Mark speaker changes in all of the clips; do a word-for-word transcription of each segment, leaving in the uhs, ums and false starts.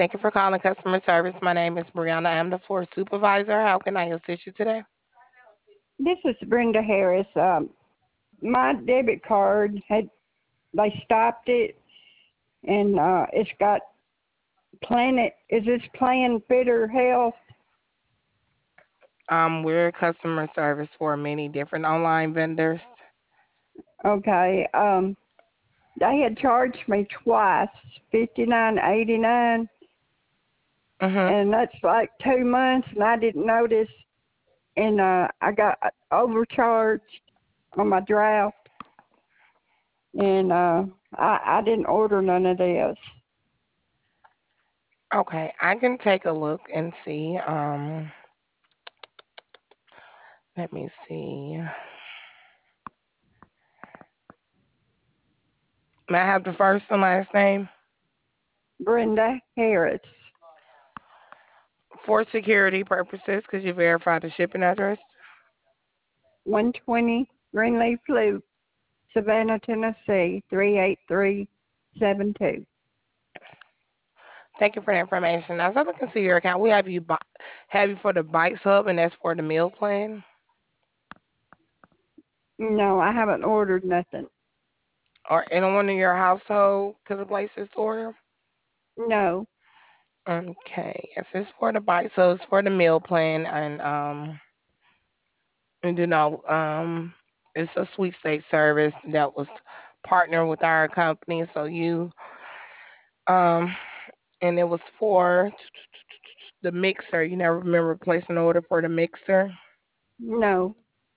Speaker 1: Thank you for calling customer service. My name is Brianna. I'm the floor supervisor. How can I assist you today?
Speaker 2: This is Brenda Harris. Um, my debit card had they stopped it, and uh, it's got Planet. Is this Plan Fitter Health?
Speaker 1: Um, we're customer service for many different online vendors.
Speaker 2: Okay. Um, they had charged me twice, fifty nine eighty nine,
Speaker 1: Mm-hmm.
Speaker 2: and that's like two months, and I didn't notice, and uh, I got overcharged on my draft, and uh, I I didn't order none of this.
Speaker 1: Okay, I can take a look and see. Um, let me see. May I have the first and last name?
Speaker 2: Brenda Harris.
Speaker 1: For security purposes, could you verify the shipping address?
Speaker 2: one twenty Greenleaf Loop, Savannah, Tennessee, three eight three seven two.
Speaker 1: Thank you for the information. As I can see your account, we have you bu- have you for the Bikes Hub, and that's for the meal plan.
Speaker 2: No, I haven't ordered nothing.
Speaker 1: Or anyone in your household could have placed this order.
Speaker 2: No,
Speaker 1: Okay, yes, it's for the bike, so it's for the meal plan, and um, and you know, um, it's a sweepstakes service that was partnered with our company. So you, um, and it was for the mixer. You never remember placing an order for the mixer?
Speaker 2: no.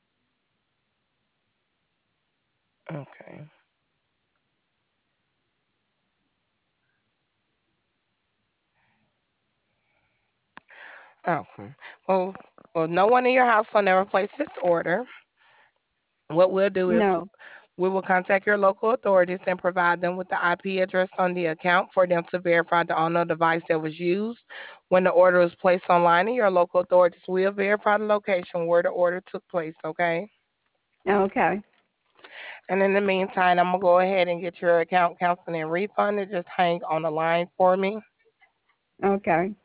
Speaker 1: Okay. Okay. Well, well, no one in your household never placed this order. What we'll do is
Speaker 2: No.
Speaker 1: we will contact your local authorities and provide them with the I P address on the account for them to verify the owner of the device that was used. When the order was placed online, your local authorities will verify the location where the order took place, okay?
Speaker 2: Okay.
Speaker 1: And in the meantime, I'm going to go ahead and get your account canceled and refunded. Just hang on the line for me.
Speaker 2: Okay.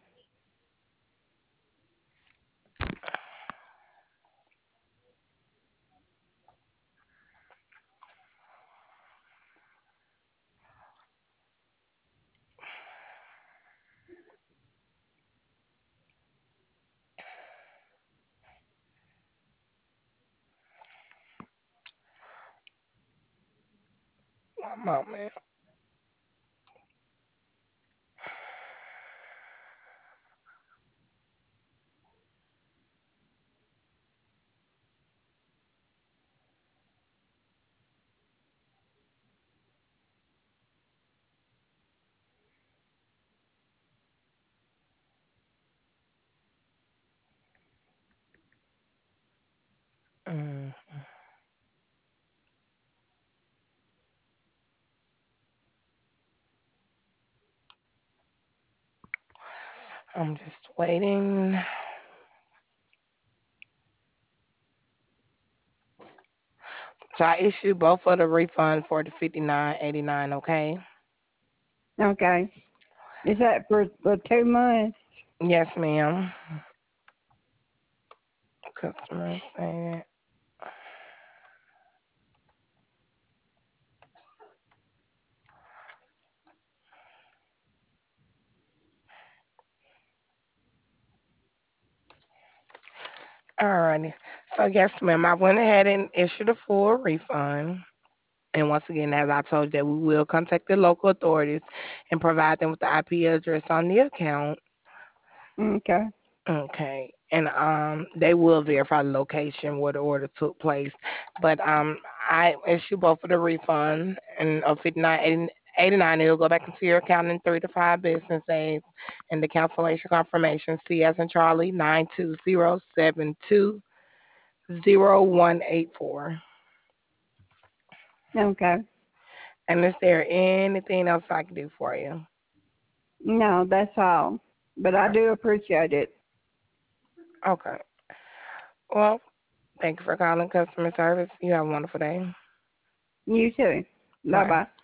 Speaker 1: One moment. Mm, I'm just waiting. So I issued both of the refund for the fifty-nine eighty-nine, okay?
Speaker 2: Okay. Is that for the two months?
Speaker 1: Yes, ma'am. Customer saying. Alrighty. So yes, ma'am, I went ahead and issued a full refund. And once again, as I told you, that we will contact the local authorities and provide them with the I P address on the account.
Speaker 2: Okay.
Speaker 1: Okay. And um, they will verify the location where the order took place. But um, I issue both of the refund and of fifty nine eighty nine. It'll go back into your account in three to five business days. And the cancellation confirmation, C as in Charlie nine two zero seven two zero one eight four.
Speaker 2: Okay.
Speaker 1: And is there anything else I can do for you?
Speaker 2: No, that's all. But I do appreciate it.
Speaker 1: Okay. Well, thank you for calling customer service. You have a wonderful day.
Speaker 2: You too. Bye
Speaker 1: Bye.
Speaker 2: bye.